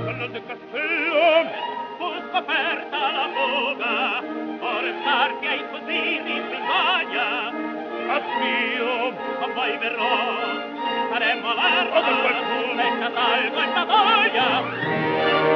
Tornando in castello, fu scoperta la fuga, portarti ai cosini in Spagna. Addio, con voi verrò, saremmo all'erba, e Cataldo in battaglia.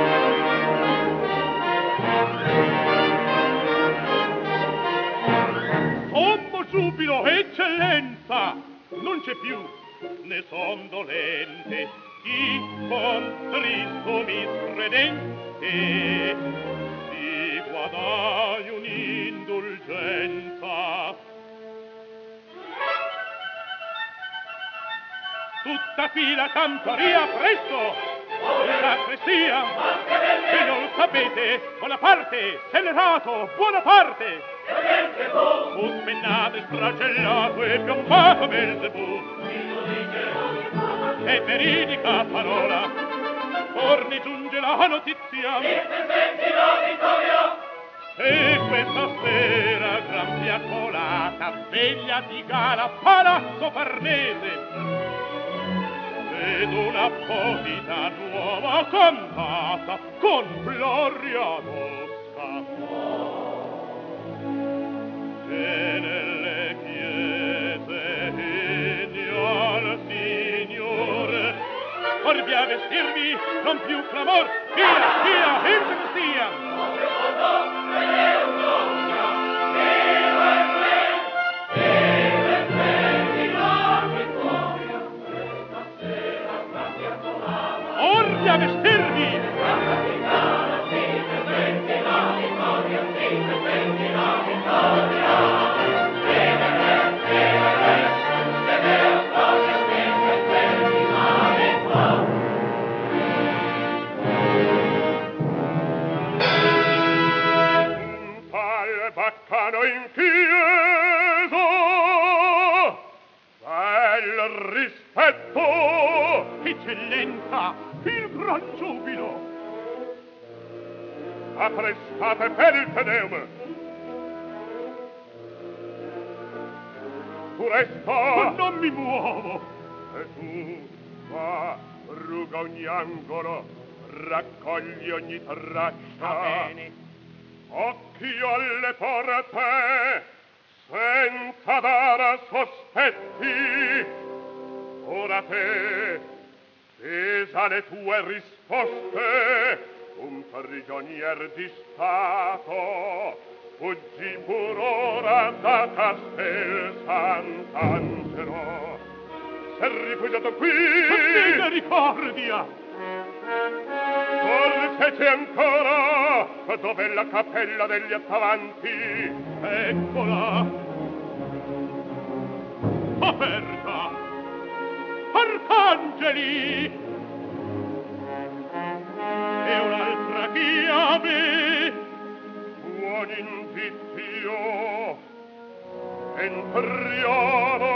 Sommo giubilo, eccellenza, non c'è più, ne son dolente, chi con tristo miscredente si guadagni un'indulgenza. Tutta fila cantoria presto, sacrestia, se non sapete, Bonaparte, scellerato, Buonaparte. Fu spennato e stragellato e piombato Belzebù. È veridica parola, or ne giunge la notizia. E questa sera gran fiaccolata, veglia di gala, Palazzo Farnese. Ed una apposita nuova cantata con gloria mosca. E nelle chiese igna al Signore, or via vestirvi, non più clamor, via, entra che sia. A vestirvi! Un tal baccano in chiesa, bel rispetto, eccellenza, il gran giubilo. Apprestate per il Tedeum. Tu resta. Ma non mi muovo. E tu, va, ruga ogni angolo, raccogli ogni traccia. Va bene. Occhio alle porte, senza dare sospetti. Ora te, pesa le tue risposte, un prigionier di Stato, fuggi pur ora da Castel Sant'Angelo. S'è rifugiato qui. Misericordia! Forse c'è ancora, dov'è la cappella degli attavanti? Eccola! Aperta! Arcangeli! E un'altra chiave, buon indizio, entriamo